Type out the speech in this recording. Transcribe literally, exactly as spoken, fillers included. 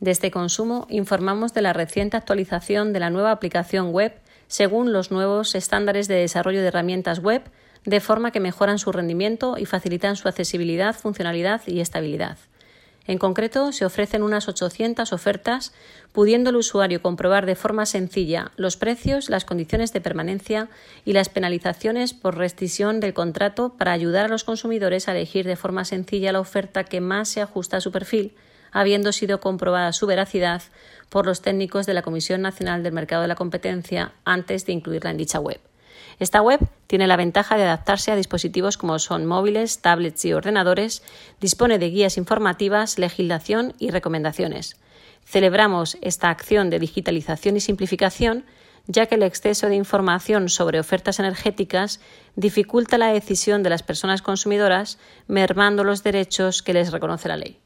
Desde Consumo informamos de la reciente actualización de la nueva aplicación web según los nuevos estándares de desarrollo de herramientas web, de forma que mejoran su rendimiento y facilitan su accesibilidad, funcionalidad y estabilidad. En concreto, se ofrecen unas ochocientas ofertas, pudiendo el usuario comprobar de forma sencilla los precios, las condiciones de permanencia y las penalizaciones por rescisión del contrato para ayudar a los consumidores a elegir de forma sencilla la oferta que más se ajusta a su perfil, habiendo sido comprobada su veracidad por los técnicos de la Comisión Nacional del Mercado de la Competencia antes de incluirla en dicha web. Esta web tiene la ventaja de adaptarse a dispositivos como son móviles, tablets y ordenadores, dispone de guías informativas, legislación y recomendaciones. Celebramos esta acción de digitalización y simplificación, ya que el exceso de información sobre ofertas energéticas dificulta la decisión de las personas consumidoras, mermando los derechos que les reconoce la ley.